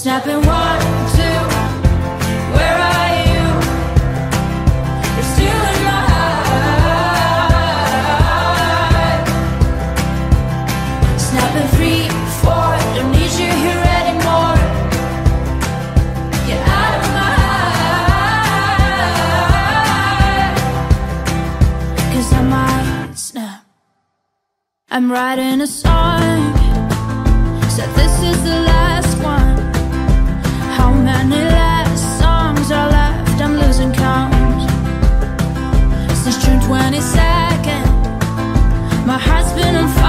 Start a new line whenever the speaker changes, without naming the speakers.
Snapping 1, 2, where are you? You're still in my heart. Snapping 3, 4, don't need you here anymore. Get out of my heart. 'Cause I might snap. I'm writing a song, so this is the last one. How many last songs are left? I'm losing count. Since June 22nd, my heart's been on fire.